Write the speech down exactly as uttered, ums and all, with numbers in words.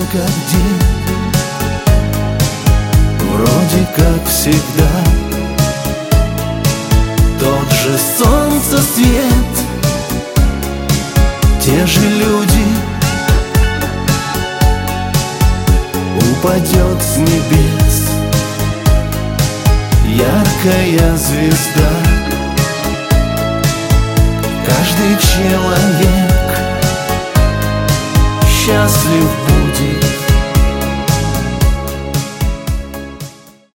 как день, вроде как всегда. Тот же солнцесвет, те же люди. Упадет с небес яркая звезда. Каждый человек счастлив будет,